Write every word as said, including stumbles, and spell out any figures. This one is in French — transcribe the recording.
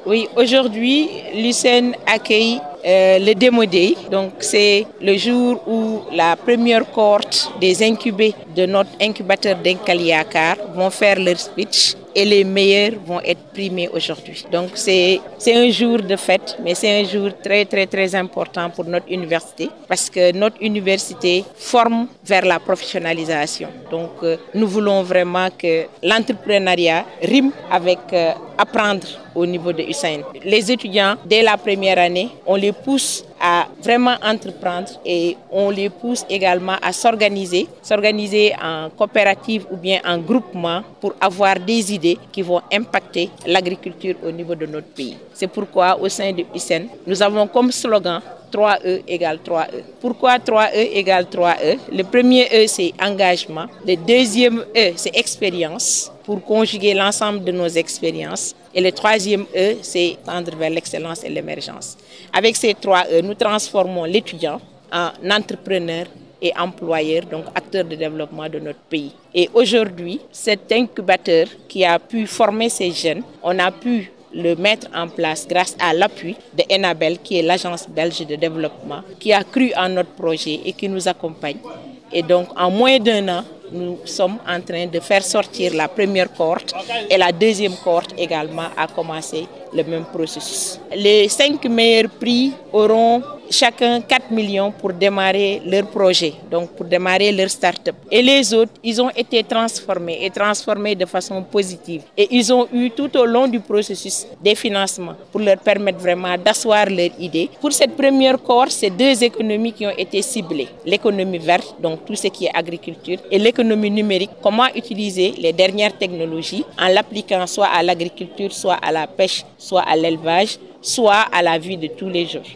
Oui, aujourd'hui, l'U C N accueille euh, le Demo Day. Donc, c'est le jour où la première cohorte des incubés de notre incubateur d'Enkaliakar vont faire leur speech et les meilleurs vont être primés aujourd'hui. Donc, c'est, c'est un jour de fête, mais c'est un jour très, très, très important pour notre université parce que notre université forme vers la professionnalisation. Donc, euh, nous voulons vraiment que l'entrepreneuriat rime avec euh, apprendre au niveau de U C N. Les étudiants, dès la première année, on les pousse à vraiment entreprendre et on les pousse également à s'organiser, s'organiser en coopérative ou bien en groupement pour avoir des idées qui vont impacter l'agriculture au niveau de notre pays. C'est pourquoi au sein de U C N, nous avons comme slogan trois E égale trois E. Pourquoi trois E égale trois E? Le premier E, c'est engagement. Le deuxième E, c'est expérience, pour conjuguer l'ensemble de nos expériences. Et le troisième E, c'est tendre vers l'excellence et l'émergence. Avec ces trois E, nous transformons l'étudiant en entrepreneur et employeur, donc acteur de développement de notre pays. Et aujourd'hui, cet incubateur qui a pu former ces jeunes, on a pu le mettre en place grâce à l'appui de Enabel, qui est l'agence belge de développement, qui a cru en notre projet et qui nous accompagne. Et donc, en moins d'un an, nous sommes en train de faire sortir la première cohorte et la deuxième cohorte également a commencé le même processus. Les cinq meilleurs prix auront chacun quatre millions pour démarrer leur projet, donc pour démarrer leur start-up. Et les autres, ils ont été transformés et transformés de façon positive. Et ils ont eu tout au long du processus des financements pour leur permettre vraiment d'asseoir leur idée. Pour cette première cohorte, c'est deux économies qui ont été ciblées. L'économie verte, donc tout ce qui est agriculture, et l'économie numérique, comment utiliser les dernières technologies en l'appliquant soit à l'agriculture, soit à la pêche, soit à l'élevage, soit à la vie de tous les jours.